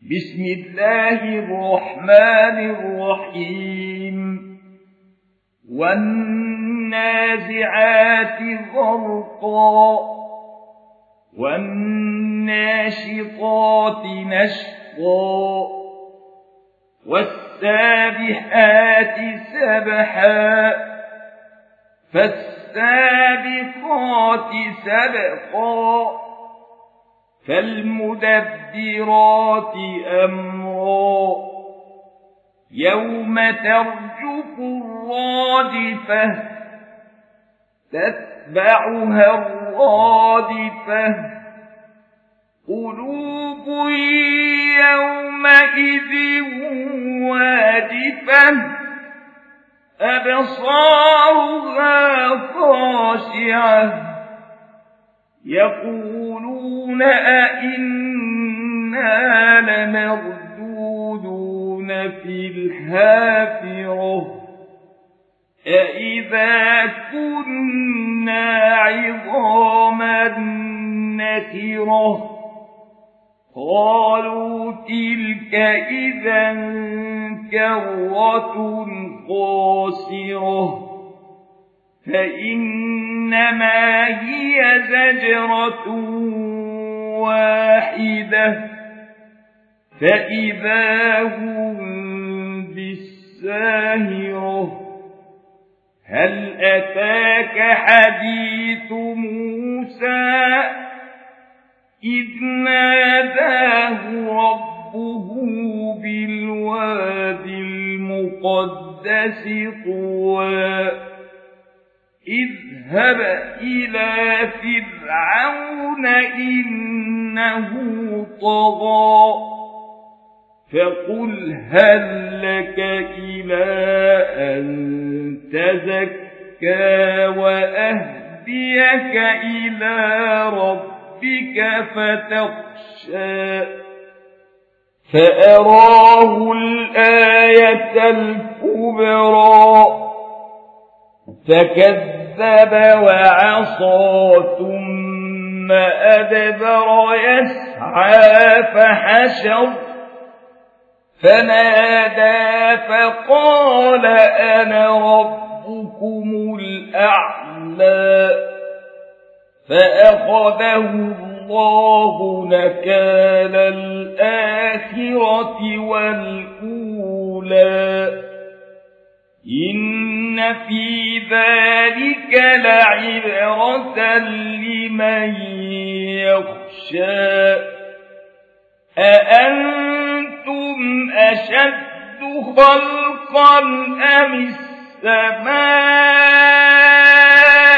بسم الله الرحمن الرحيم والنازعات غرقا والناشطات نشطا والسابحات سبحا فالسابقات سبقا فالمدبرات أمرا يوم ترجف الرادفة تتبعها الرادفة قلوب يومئذ واجفة أبصارها خاشعة يقولون أئنا لمردودون في الحافرة أئذا كنا عظاما نخرة قالوا تلك إذا كرة خاسرة فإنما هي زجرة واحدة فإذا هم بالساهرة هل أتاك حديث موسى إذ ناداه ربه بالوادي المقدس طوى اذهب إلى فرعون إنه طغى فقل هل لك إلى أن تزكى وأهديك إلى ربك فتخشى فأراه الآية الكبرى فكذب وعصى ثم أدبر يسعى فحشر فنادى فقال أنا ربكم الأعلى فأخذه الله نكال الآخرة والأولى إن في ذلك لعبرة لمن يخشى أأنتم أشد خلقا أم السماء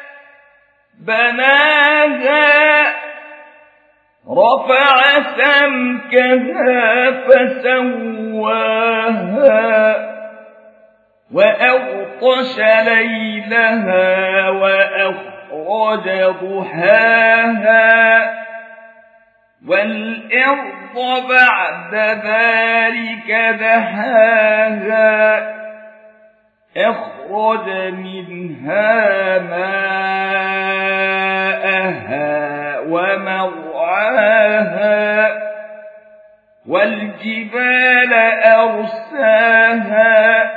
بناها رفع سمكها فسواها وأغطش ليلها وأخرج ضحاها والأرض بعد ذلك دحاها أخرج منها ماءها ومرعاها والجبال أرساها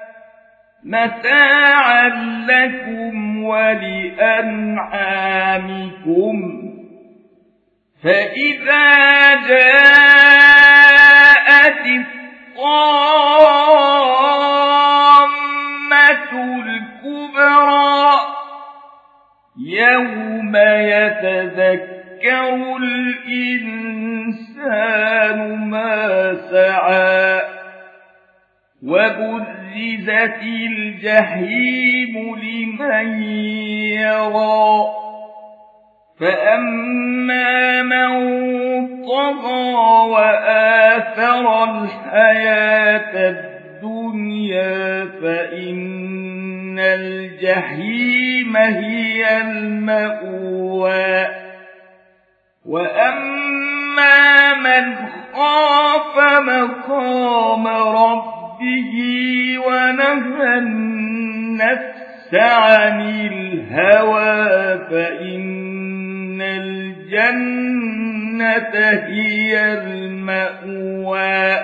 متاعا لكم ولأنعامكم فإذا جاءت الطامة الكبرى يوم يتذكر الإنسان ما سعى وبرزت الجحيم لمن يرى فأما من طغى وآثر الحياة الدنيا فإن الجحيم هي المأوى وأما من خاف مقام ربه ونهى النفس عن الهوى فإن الجنة هي المأوى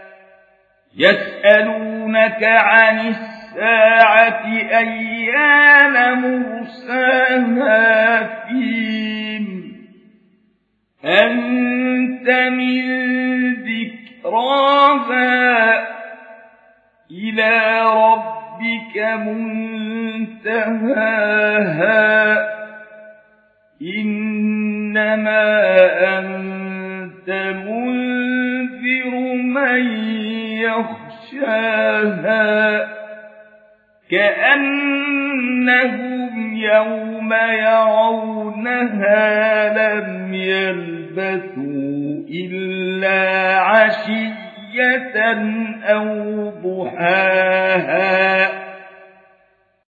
يسألونك عن الساعة أيان مرساها فيم أنت من ذكراها إلى ربك منتهاها إنما أنت منذر من يخشاها كأنهم يوم يرونها لم يلبثوا إلا عشية أو ضحاها